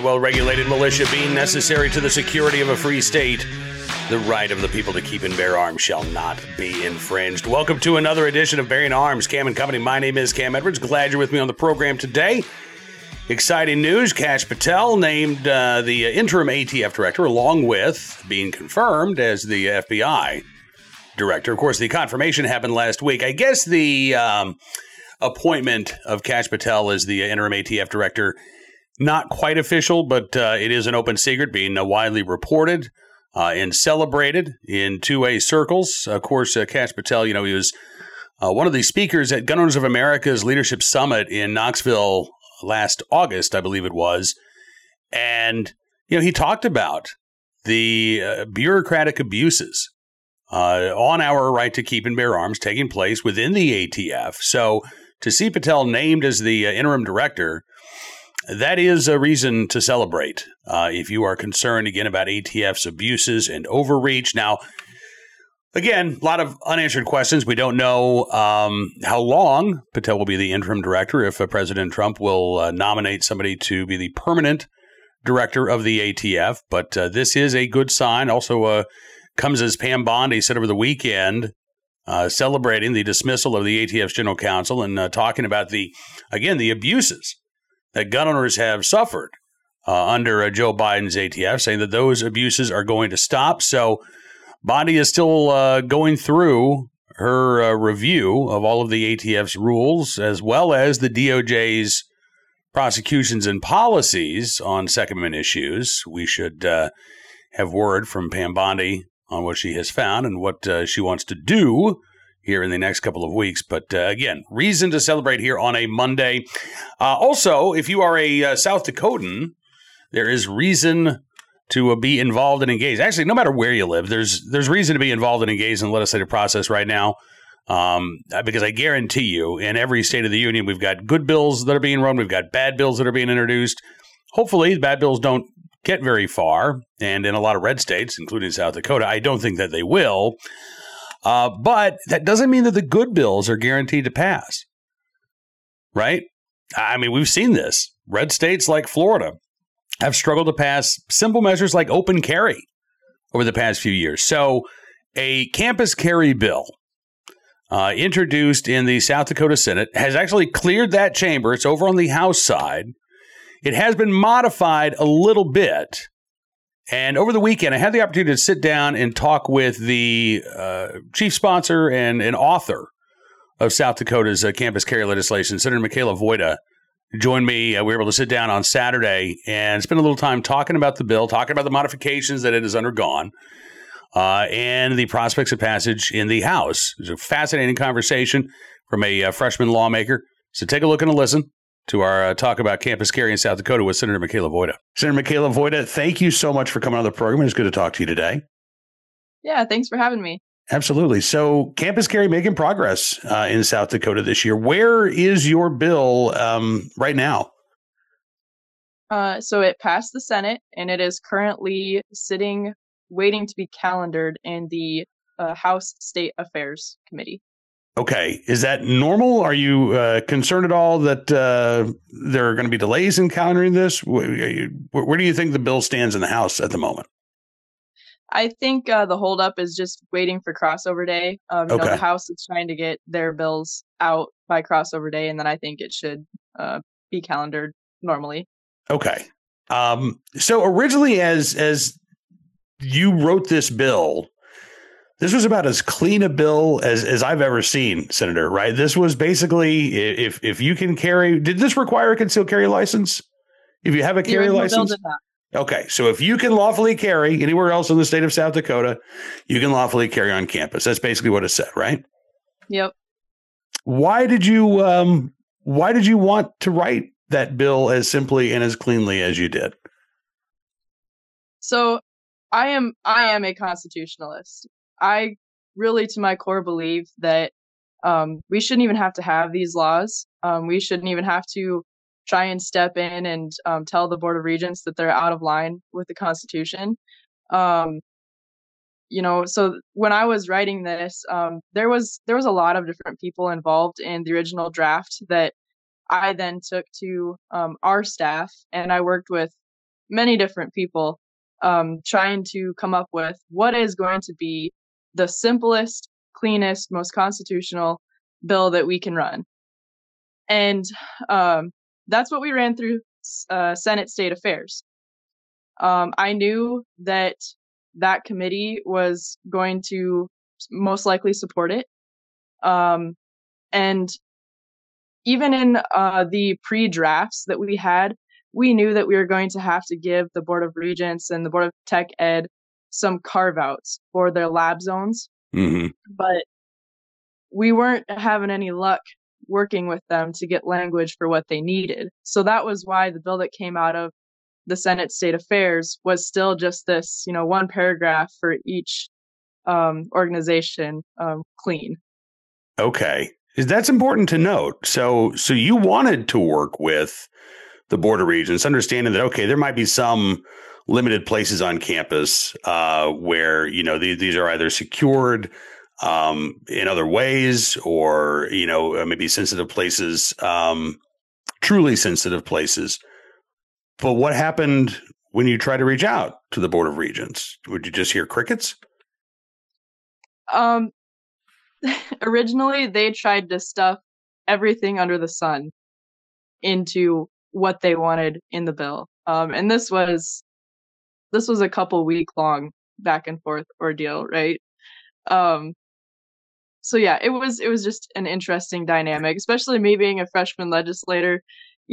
well-regulated militia being necessary to the security of a free state, the right of the people to keep and bear arms shall not be infringed. Welcome to another edition of Bearing Arms, Cam and Company. My name is Cam Edwards. Glad you're with me on the program today. Exciting news. Kash Patel named the interim ATF director, along with being confirmed as the FBI director. Of course, the confirmation happened last week. I guess the appointment of Kash Patel as the interim ATF director, not quite official, but it is an open secret being widely reported and celebrated in two-way circles. Of course, Kash Patel, he was one of the speakers at Gun Owners of America's Leadership Summit in Knoxville last August, I believe it was. And, he talked about the bureaucratic abuses on our right to keep and bear arms taking place within the ATF. So to see Patel named as the interim director, that is a reason to celebrate if you are concerned, again, about ATF's abuses and overreach. Now, again, a lot of unanswered questions. We don't know how long Patel will be the interim director, if President Trump will nominate somebody to be the permanent director of the ATF. But this is a good sign. Also comes as Pam Bondi said over the weekend, celebrating the dismissal of the ATF's general counsel and talking about the abuses that gun owners have suffered under Joe Biden's ATF, saying that those abuses are going to stop. So Bondi is still going through her review of all of the ATF's rules, as well as the DOJ's prosecutions and policies on Second Amendment issues. We should have word from Pam Bondi on what she has found and what she wants to do here in the next couple of weeks. But again, reason to celebrate here on a Monday. Also, if you are a South Dakotan, there is reason to be involved and engaged. Actually, no matter where you live, there's reason to be involved and engaged in the legislative process right now. Because I guarantee you, in every state of the union, we've got good bills that are being run. We've got bad bills that are being introduced. Hopefully, the bad bills don't get very far. And in a lot of red states, including South Dakota, I don't think that they will. But that doesn't mean that the good bills are guaranteed to pass, right? I mean, we've seen this. Red states like Florida have struggled to pass simple measures like open carry over the past few years. So a campus carry bill introduced in the South Dakota Senate has actually cleared that chamber. It's over on the House side. It has been modified a little bit. And over the weekend, I had the opportunity to sit down and talk with the chief sponsor and an author of South Dakota's campus carry legislation, Senator Michaela Voida, joined me. We were able to sit down on Saturday and spend a little time talking about the bill, talking about the modifications that it has undergone, and the prospects of passage in the House. It was a fascinating conversation from a freshman lawmaker. So take a look and a listen to our talk about campus carry in South Dakota with Senator Michaela Voida. Senator Michaela Voida, thank you so much for coming on the program. It's good to talk to you today. Yeah, thanks for having me. Absolutely. So campus carry making progress in South Dakota this year. Where is your bill right now? So it passed the Senate, and it is currently sitting, waiting to be calendared in the House State Affairs Committee. Okay. Is that normal? Are you concerned at all that there are going to be delays in calendaring this? Where do you think the bill stands in the House at the moment? I think the holdup is just waiting for crossover day. The House is trying to get their bills out by crossover day, and then I think it should be calendared normally. Okay. So originally, as you wrote this bill, this was about as clean a bill as I've ever seen, Senator, right? This was basically, if you can carry, did this require a concealed carry license? If you have a carry license? Okay, so if you can lawfully carry anywhere else in the state of South Dakota, you can lawfully carry on campus. That's basically what it said, right? Yep. Why did you want to write that bill as simply and as cleanly as you did? So I am a constitutionalist. I really, to my core, believe that we shouldn't even have to have these laws. We shouldn't even have to try and step in and tell the Board of Regents that they're out of line with the Constitution. So when I was writing this, there was a lot of different people involved in the original draft that I then took to our staff, and I worked with many different people trying to come up with what is going to be the simplest, cleanest, most constitutional bill that we can run. And that's what we ran through Senate State Affairs. I knew that that committee was going to most likely support it. And even in the pre-drafts that we had, we knew that we were going to have to give the Board of Regents and the Board of Tech Ed some carve-outs for their lab zones. Mm-hmm. But we weren't having any luck working with them to get language for what they needed. So that was why the bill that came out of the Senate State Affairs was still just this, one paragraph for each organization, clean. Okay. That's important to note. So you wanted to work with the Board of Regents, understanding that, okay, there might be some limited places on campus where, these are either secured in other ways or, maybe sensitive places, truly sensitive places. But what happened when you tried to reach out to the Board of Regents? Would you just hear crickets? Originally, they tried to stuff everything under the sun into what they wanted in the bill. And this was a couple week long back and forth ordeal, right? So yeah, it was just an interesting dynamic, especially me being a freshman legislator.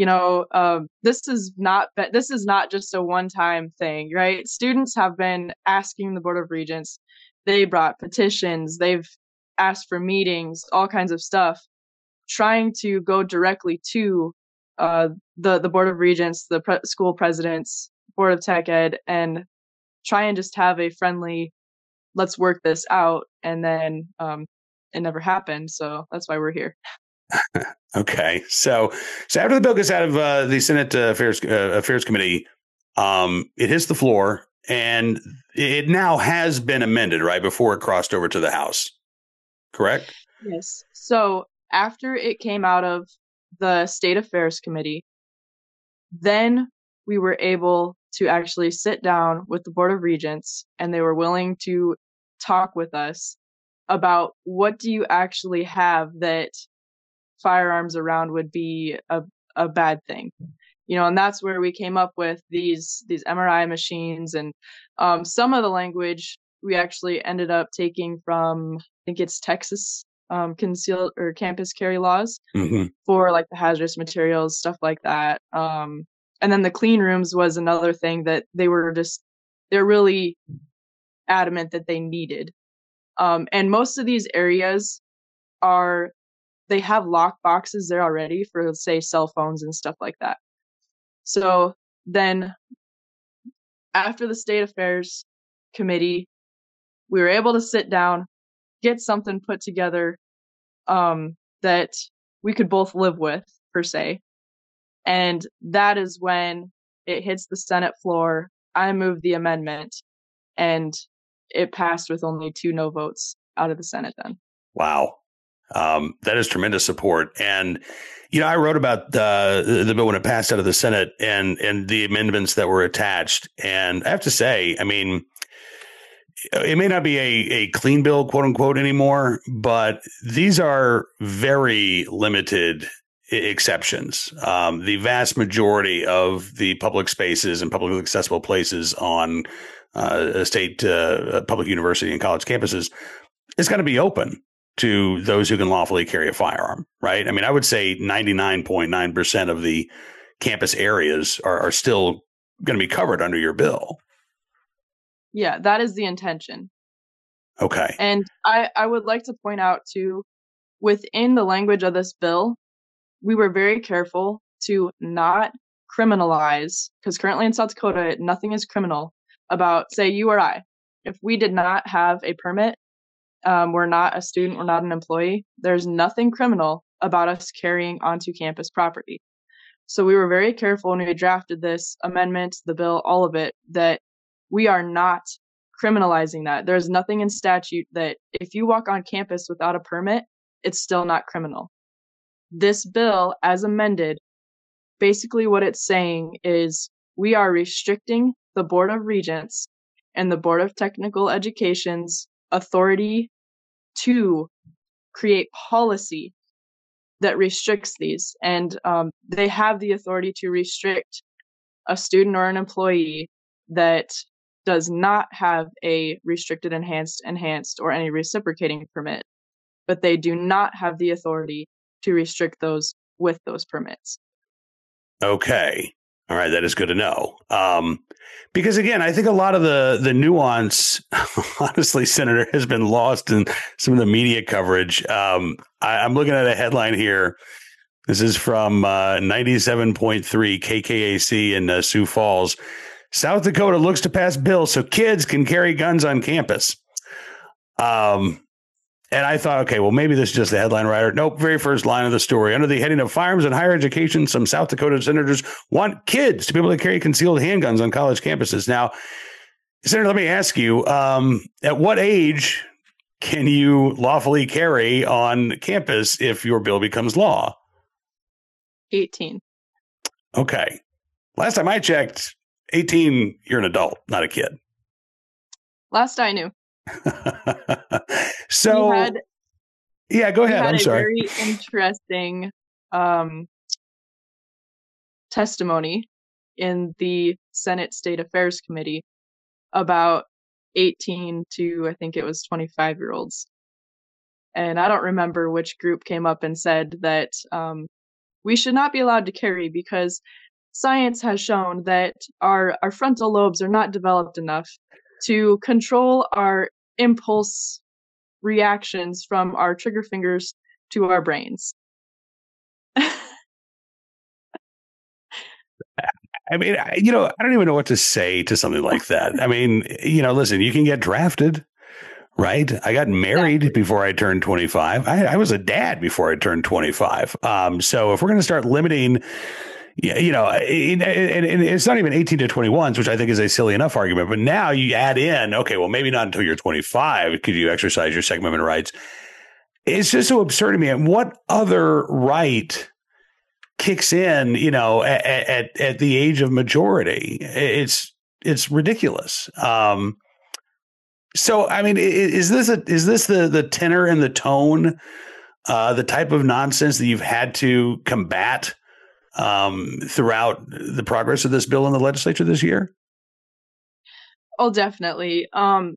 This is not just a one-time thing, right? Students have been asking the Board of Regents. They brought petitions. They've asked for meetings, all kinds of stuff, trying to go directly to the Board of Regents, the school presidents, Board of Tech Ed, and try and just have a friendly, let's work this out. And then it never happened. So that's why we're here. Okay. So after the bill gets out of the Senate Affairs Committee, it hits the floor, and it now has been amended, right, before it crossed over to the House. Correct? Yes. So after it came out of the State Affairs Committee, then we were able to actually sit down with the Board of Regents, and they were willing to talk with us about what do you actually have that firearms around would be a bad thing. And that's where we came up with these MRI machines, and some of the language we actually ended up taking from, I think it's Texas concealed or campus carry laws for like the hazardous materials, stuff like that. And then the clean rooms was another thing that they're really adamant that they needed. And most of these areas they have lock boxes there already for, say, cell phones and stuff like that. So then after the State Affairs Committee, we were able to sit down, get something put together that we could both live with, per se. And that is when it hits the Senate floor. I moved the amendment, and it passed with only 2 no votes out of the Senate then. Wow. That is tremendous support. And, I wrote about the bill when it passed out of the Senate and the amendments that were attached. And I have to say, I mean, it may not be a clean bill, quote unquote, anymore, but these are very limited exceptions. The vast majority of the public spaces and publicly accessible places on a state public university and college campuses is going to be open to those who can lawfully carry a firearm, right? I mean, I would say 99.9% of the campus areas are still going to be covered under your bill. Yeah, that is the intention. Okay. And I would like to point out, too, within the language of this bill, we were very careful to not criminalize, because currently in South Dakota, nothing is criminal about, say, you or I. If we did not have a permit, we're not a student, we're not an employee, there's nothing criminal about us carrying onto campus property. So we were very careful when we drafted this amendment, the bill, all of it, that we are not criminalizing that. There's nothing in statute that if you walk on campus without a permit, it's still not criminal. This bill, as amended, basically what it's saying is we are restricting the Board of Regents and the Board of Technical Education's authority to create policy that restricts these. And they have the authority to restrict a student or an employee that does not have a restricted, enhanced, or any reciprocating permit, but they do not have the authority to restrict those with those permits. Okay. All right. That is good to know. Because again, I think a lot of the nuance, honestly, Senator, has been lost in some of the media coverage. I'm looking at a headline here. This is from 97.3 KKAC in Sioux Falls. South Dakota looks to pass bill so kids can carry guns on campus. And I thought, okay, well, maybe this is just the headline writer. Nope, very first line of the story. Under the heading of firearms and higher education, some South Dakota senators want kids to be able to carry concealed handguns on college campuses. Now, Senator, let me ask you, at what age can you lawfully carry on campus if your bill becomes law? 18. Okay. Last time I checked, 18, you're an adult, not a kid. Last I knew. So, yeah, go ahead. I'm sorry. Very interesting testimony in the Senate State Affairs Committee about 18 to, I think it was 25-year-olds. And I don't remember which group came up and said that we should not be allowed to carry because science has shown that our frontal lobes are not developed enough to control our impulse reactions from our trigger fingers to our brains. I mean, I don't even know what to say to something like that. I mean, listen, you can get drafted, right? I got married before I turned 25. I was a dad before I turned 25. So if we're going to start limiting, and it's not even 18 to 21s, which I think is a silly enough argument. But now you add in, okay, well, maybe not until you're 25 could you exercise your Second Amendment rights. It's just so absurd to me. And what other right kicks in, at the age of majority? It's ridiculous. So, I mean, is this the tenor and the tone, the type of nonsense that you've had to combat throughout the progress of this bill in the legislature this year? Oh, definitely. That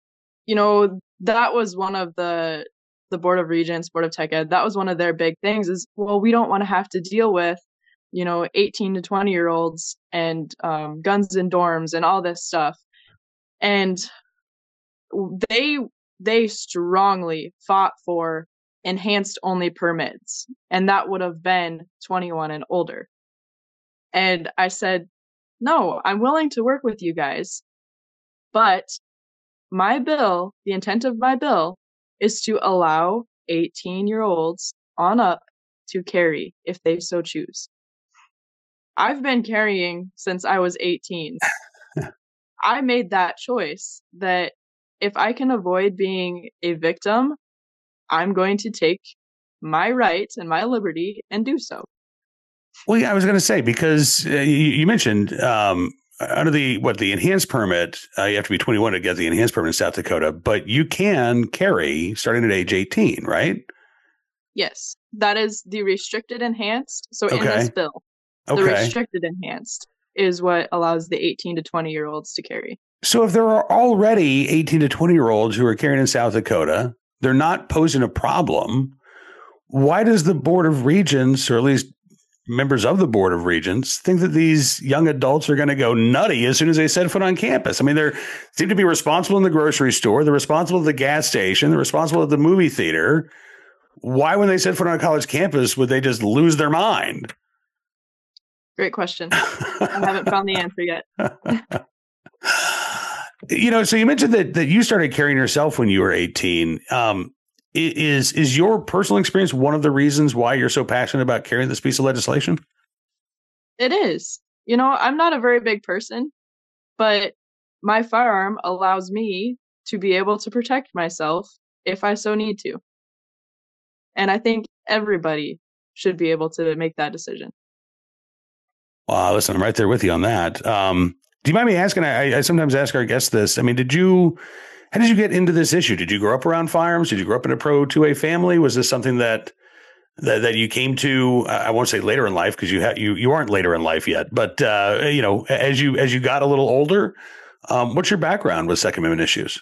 was one of the Board of Regents, Board of Tech Ed, that was one of their big things is, well, we don't want to have to deal with, 18 to 20-year-olds and guns in dorms and all this stuff. And they strongly fought for enhanced only permits, and that would have been 21 and older. And I said, no, I'm willing to work with you guys, but my bill, the intent of my bill, is to allow 18-year-olds on up to carry if they so choose. I've been carrying since I was 18. I made that choice that if I can avoid being a victim, I'm going to take my right and my liberty and do so. Well, yeah, I was going to say, because you mentioned under the enhanced permit, you have to be 21 to get the enhanced permit in South Dakota, but you can carry starting at age 18, right? Yes, that is the restricted enhanced. So in this bill, the restricted enhanced is what allows the 18 to 20-year-olds to carry. So if there are already 18 to 20-year-olds who are carrying in South Dakota, they're not posing a problem. Why does the Board of Regents, or at least members of the Board of Regents, think that these young adults are going to go nutty as soon as they set foot on campus? I mean, they seem to be responsible in the grocery store. They're responsible at the gas station. They're responsible at the movie theater. Why, when they set foot on a college campus, would they just lose their mind? Great question. I haven't found the answer yet. So you mentioned that you started carrying yourself when you were 18. Is your personal experience one of the reasons why you're so passionate about carrying this piece of legislation? It is. I'm not a very big person, but my firearm allows me to be able to protect myself if I so need to. And I think everybody should be able to make that decision. Listen, I'm right there with you on that. Do you mind me asking? I sometimes ask our guests this. I mean, how did you get into this issue? Did you grow up around firearms? Did you grow up in a pro 2A family? Was this something that you came to? I won't say later in life, because you aren't later in life yet. But as you got a little older, what's your background with Second Amendment issues?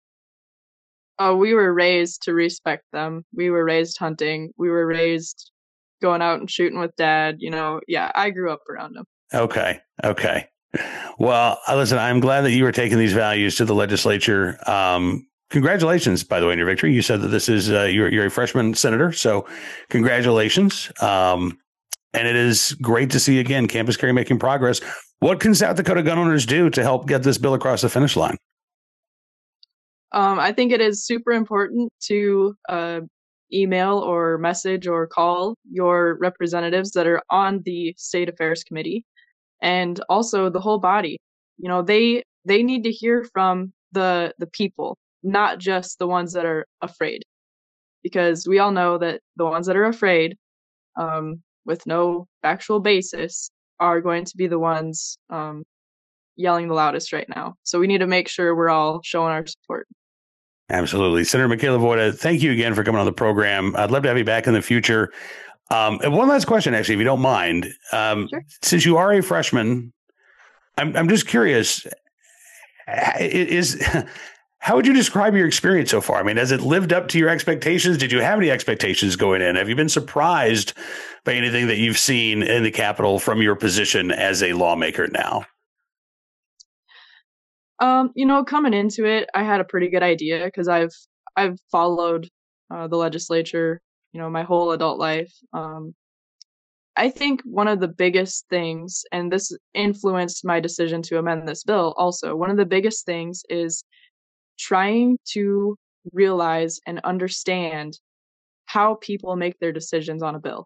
We were raised to respect them. We were raised hunting. We were raised going out and shooting with dad. Yeah, I grew up around them. Okay. Well, listen, I'm glad that you were taking these values to the legislature. Congratulations, by the way, on your victory. You said that this is you're a freshman senator, so congratulations. And it is great to see, again, campus carry making progress. What can South Dakota gun owners do to help get this bill across the finish line? I think it is super important to email or message or call your representatives that are on the State Affairs Committee, and also the whole body. They need to hear from the people, not just the ones that are afraid, because we all know that the ones that are afraid, with no factual basis, are going to be the ones yelling the loudest right now. So we need to make sure we're all showing our support. Absolutely. Senator Michaela Voida, thank you again for coming on the program. I'd love to have you back in the future. And one last question, actually, if you don't mind. Sure. Since you are a freshman, I'm just curious, how would you describe your experience so far? I mean, has it lived up to your expectations? Did you have any expectations going in? Have you been surprised by anything that you've seen in the Capitol from your position as a lawmaker now? Coming into it, I had a pretty good idea because I've followed the legislature, my whole adult life. I think one of the biggest things, and this influenced my decision to amend this bill also, one of the biggest things is trying to realize and understand how people make their decisions on a bill.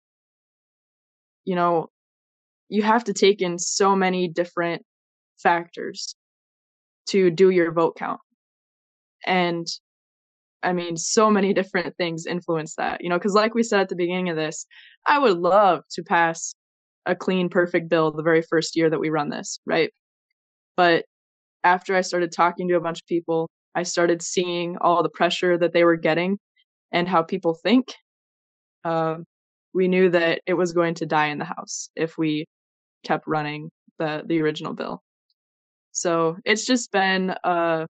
You have to take in so many different factors to do your vote count. And I mean, so many different things influence that, because like we said at the beginning of this, I would love to pass a clean, perfect bill the very first year that we run this, right? But after I started talking to a bunch of people, I started seeing all the pressure that they were getting and how people think. We knew that it was going to die in the House if we kept running the original bill. So it's just been a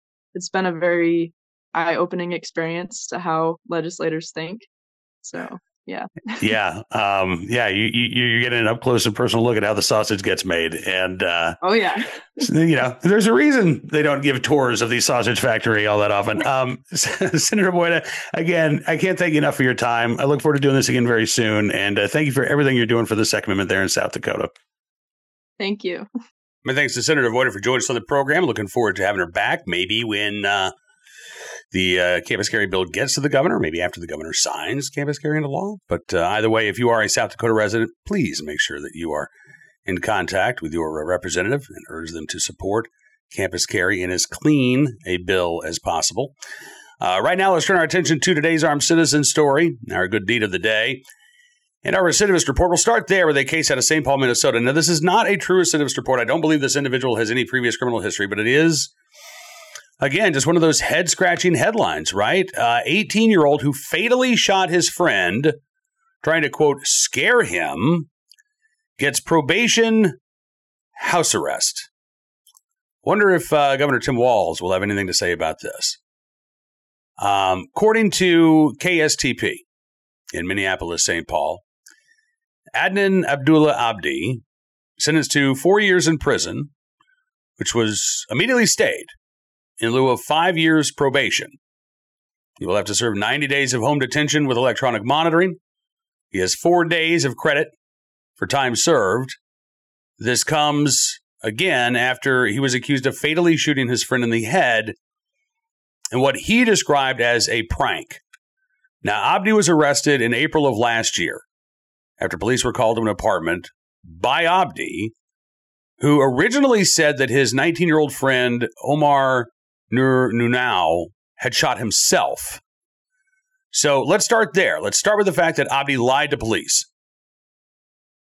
very eye-opening experience to how legislators think. So yeah. Yeah. You're getting an up close and personal look at how the sausage gets made. And oh yeah. There's a reason they don't give tours of the sausage factory all that often. Senator Voida, again, I can't thank you enough for your time. I look forward to doing this again very soon. And thank you for everything you're doing for the Second Amendment there in South Dakota. Thank you. My thanks to Senator Voida for joining us on the program. Looking forward to having her back, maybe when the campus carry bill gets to the governor, maybe after the governor signs campus carry into law. But either way, if you are a South Dakota resident, please make sure that you are in contact with your representative and urge them to support campus carry in as clean a bill as possible. Right now, let's turn our attention to today's armed citizen story, our good deed of the day. And our recidivist report, we'll start there with a case out of St. Paul, Minnesota. Now, this is not a true recidivist report. I don't believe this individual has any previous criminal history, but it is, again, just one of those head-scratching headlines, right? 18-year-old who fatally shot his friend, trying to, quote, scare him, gets probation, house arrest. Wonder if Governor Tim Walz will have anything to say about this. According to KSTP in Minneapolis, St. Paul, Adnan Abdullah Abdi, sentenced to 4 years in prison, which was immediately stayed in lieu of 5 years probation. He will have to serve 90 days of home detention with electronic monitoring. He has 4 days of credit for time served. This comes, again, after he was accused of fatally shooting his friend in the head in what he described as a prank. Now, Abdi was arrested in April of last year after police were called to an apartment by Abdi, who originally said that his 19-year-old friend, Omar Nunau, had shot himself. So let's start there. Let's start with the fact that Abdi lied to police.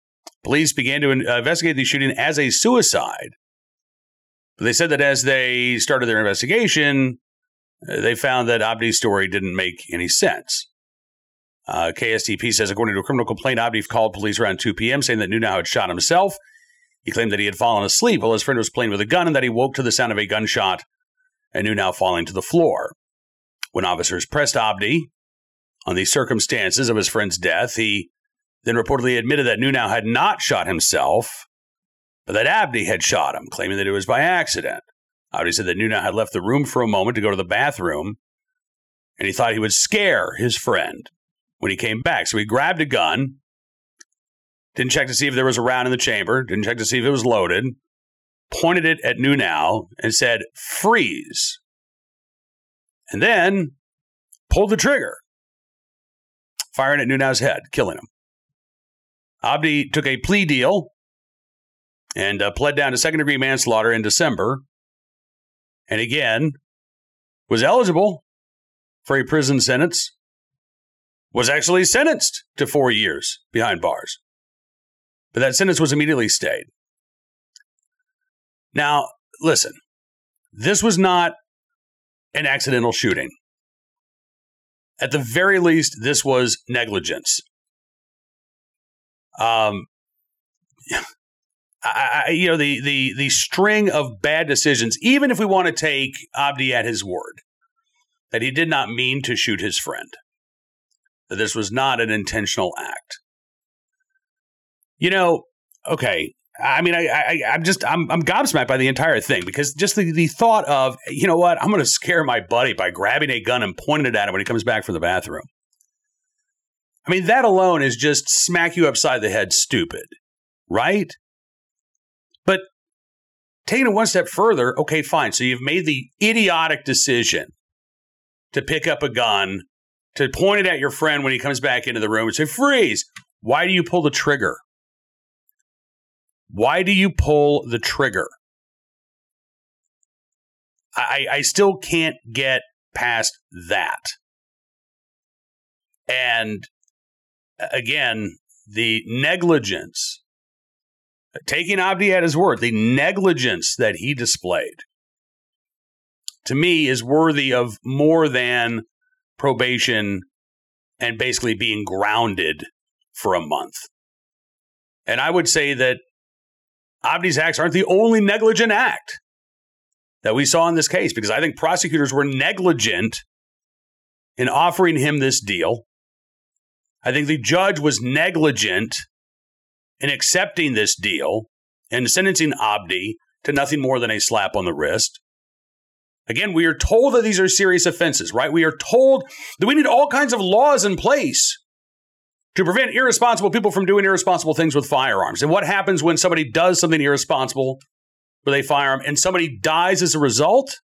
Police began to investigate the shooting as a suicide. But they said that as they started their investigation, they found that Abdi's story didn't make any sense. KSTP says, according to a criminal complaint, Abdi called police around 2 p.m. saying that Neunau had shot himself. He claimed that he had fallen asleep while his friend was playing with a gun and that he woke to the sound of a gunshot and Neunau falling to the floor. When officers pressed Abdi on the circumstances of his friend's death, he then reportedly admitted that Neunau had not shot himself, but that Abdi had shot him, claiming that it was by accident. Abdi said that Neunau had left the room for a moment to go to the bathroom, and he thought he would scare his friend when he came back. So he grabbed a gun, didn't check to see if there was a round in the chamber, didn't check to see if it was loaded, pointed it at Neunau and said, "Freeze," and then pulled the trigger, firing at Neunau's head, killing him. Abdi took a plea deal and pled down to second-degree manslaughter in December, and again was eligible for a prison sentence, was actually sentenced to 4 years behind bars. But that sentence was immediately stayed. Now, listen, this was not an accidental shooting. At the very least, this was negligence. The string of bad decisions, even if we want to take Abdi at his word, that he did not mean to shoot his friend, that this was not an intentional act. Okay. I mean, I'm gobsmacked by the entire thing, because just the thought of, you know what, I'm going to scare my buddy by grabbing a gun and pointing it at him when he comes back from the bathroom. I mean, that alone is just smack you upside the head stupid, right? But taking it one step further, okay, fine. So you've made the idiotic decision to pick up a gun, to point it at your friend when he comes back into the room and say, "Freeze." Why do you pull the trigger? Why do you pull the trigger? I still can't get past that. And again, the negligence, taking Abdi at his word, the negligence that he displayed, to me, is worthy of more than probation and basically being grounded for a month. And I would say that Abdi's acts aren't the only negligent act that we saw in this case, because I think prosecutors were negligent in offering him this deal. I think the judge was negligent in accepting this deal and sentencing Abdi to nothing more than a slap on the wrist. Again, we are told that these are serious offenses, right? We are told that we need all kinds of laws in place to prevent irresponsible people from doing irresponsible things with firearms. And what happens when somebody does something irresponsible with a firearm and somebody dies as a result?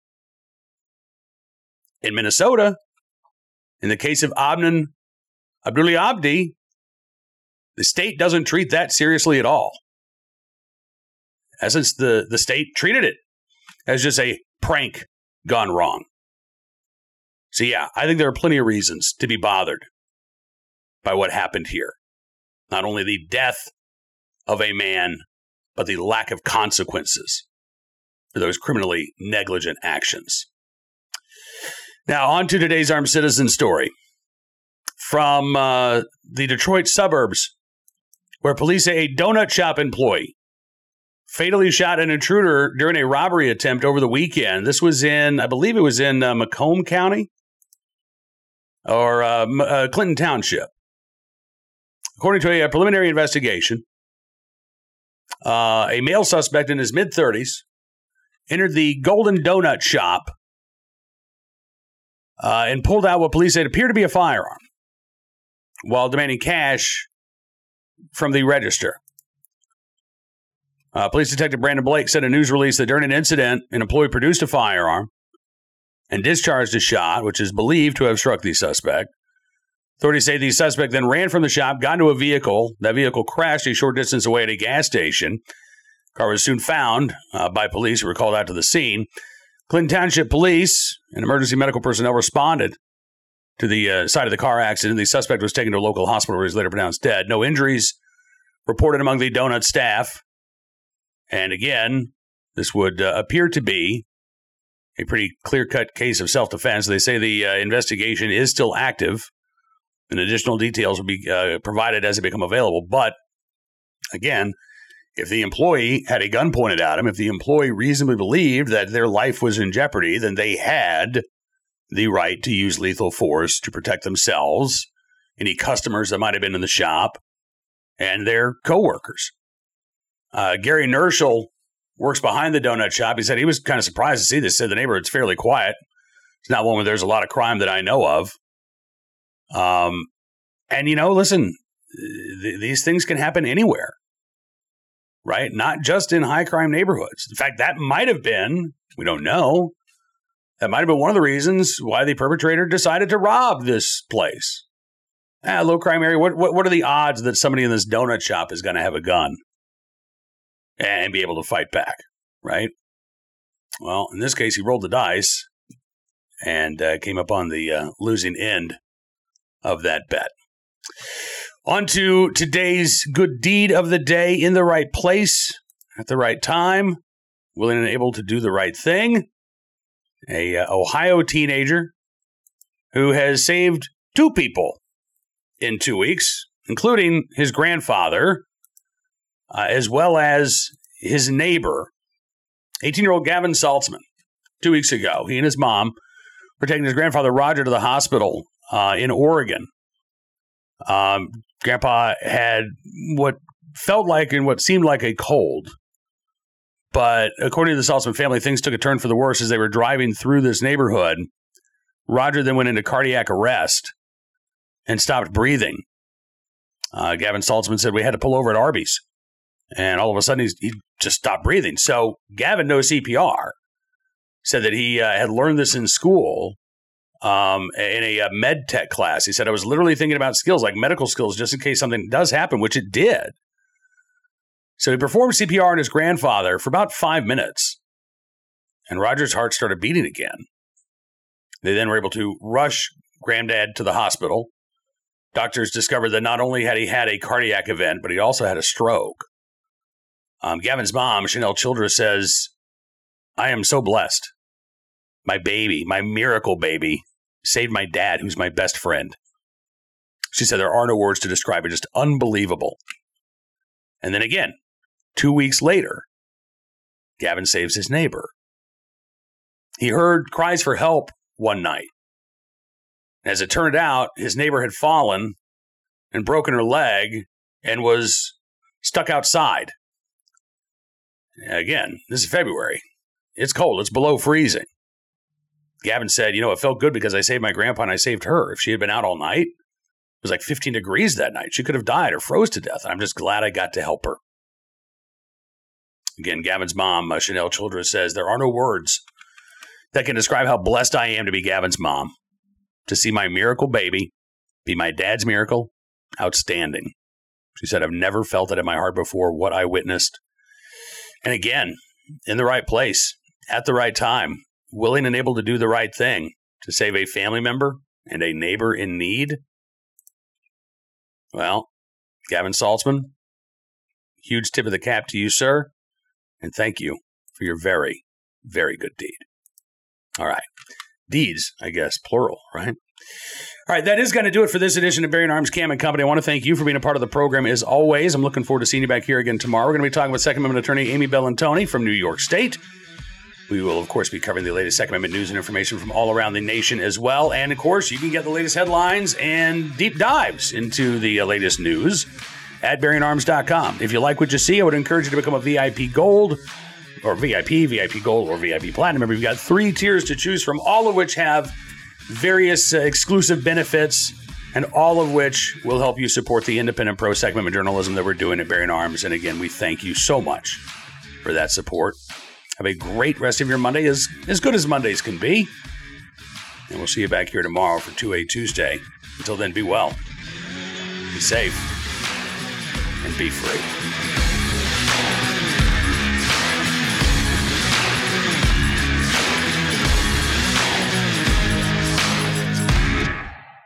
In Minnesota, in the case of Adnan Abdullah Abdi, the state doesn't treat that seriously at all. In essence, the state treated it as just a prank gone wrong. So yeah, I think there are plenty of reasons to be bothered by what happened here. Not only the death of a man, but the lack of consequences for those criminally negligent actions. Now, on to today's Armed Citizen story. From the Detroit suburbs, where police say a donut shop employee fatally shot an intruder during a robbery attempt over the weekend. This was I believe it was in Macomb County or Clinton Township. According to a preliminary investigation, a male suspect in his mid-30s entered the Golden Donut shop and pulled out what police said appeared to be a firearm while demanding cash from the register. Police Detective Brandon Blake said in a news release that during an incident, an employee produced a firearm and discharged a shot, which is believed to have struck the suspect. Authorities say the suspect then ran from the shop, got into a vehicle. That vehicle crashed a short distance away at a gas station. The car was soon found by police who were called out to the scene. Clinton Township Police and emergency medical personnel responded to the site of the car accident. The suspect was taken to a local hospital where he was later pronounced dead. No injuries reported among the donut staff. And again, this would appear to be a pretty clear-cut case of self-defense. They say the investigation is still active, and additional details will be provided as they become available. But again, if the employee had a gun pointed at him, if the employee reasonably believed that their life was in jeopardy, then they had the right to use lethal force to protect themselves, any customers that might have been in the shop, and their coworkers. Gary Nerschel works behind the donut shop. He said he was kind of surprised to see this. He said the neighborhood's fairly quiet. It's not one where there's a lot of crime that I know of. And, listen, these things can happen anywhere, right? Not just in high crime neighborhoods. In fact, that might have been, we don't know, that might have been one of the reasons why the perpetrator decided to rob this place. Low crime area. What are the odds that somebody in this donut shop is going to have a gun and be able to fight back, right? Well, in this case, he rolled the dice and came up on the losing end of that bet. On to today's good deed of the day. In the right place at the right time, willing and able to do the right thing. A Ohio teenager who has saved 2 people in 2 weeks, including his grandfather, as well as his neighbor, 18-year-old Gavin Saltzman. 2 weeks ago, he and his mom were taking his grandfather, Roger, to the hospital in Oregon. Grandpa had what felt like and what seemed like a cold. But according to the Saltzman family, things took a turn for the worse as they were driving through this neighborhood. Roger then went into cardiac arrest and stopped breathing. Gavin Saltzman said, we had to pull over at Arby's. And all of a sudden, he just stopped breathing. So Gavin knows CPR. Said that he had learned this in school in a med tech class. He said, I was literally thinking about skills, like medical skills, just in case something does happen, which it did. So he performed CPR on his grandfather for about 5 minutes. And Roger's heart started beating again. They then were able to rush Granddad to the hospital. Doctors discovered that not only had he had a cardiac event, but he also had a stroke. Gavin's mom, Chanel Childress, says, I am so blessed. My baby, my miracle baby, saved my dad, who's my best friend. She said there are no words to describe it, just unbelievable. And then again, 2 weeks later, Gavin saves his neighbor. He heard cries for help one night. As it turned out, his neighbor had fallen and broken her leg and was stuck outside. Again, this is February. It's cold. It's below freezing. Gavin said, it felt good because I saved my grandpa and I saved her. If she had been out all night, it was like 15 degrees that night. She could have died or froze to death. I'm just glad I got to help her. Again, Gavin's mom, Chanel Childress, says, there are no words that can describe how blessed I am to be Gavin's mom. To see my miracle baby be my dad's miracle, outstanding. She said, I've never felt it in my heart before, what I witnessed. And again, in the right place, at the right time, willing and able to do the right thing to save a family member and a neighbor in need. Well, Gavin Saltzman, huge tip of the cap to you, sir. And thank you for your very, very good deed. All right. Deeds, I guess, plural, right? All right, that is going to do it for this edition of Bearing Arms Cam and Company. I want to thank you for being a part of the program as always. I'm looking forward to seeing you back here again tomorrow. We're going to be talking with Second Amendment attorney Amy Bellantoni from New York State. We will, of course, be covering the latest Second Amendment news and information from all around the nation as well. And, of course, you can get the latest headlines and deep dives into the latest news at BearingArms.com. If you like what you see, I would encourage you to become a VIP Gold or VIP Gold, or VIP Platinum. Remember, you've got 3 tiers to choose from, all of which have various exclusive benefits, and all of which will help you support the independent pro-Second Amendment journalism that we're doing at Bearing Arms. And again, we thank you so much for that support. Have a great rest of your Monday, as good as Mondays can be. And we'll see you back here tomorrow for 2A Tuesday. Until then, be well, be safe, and be free.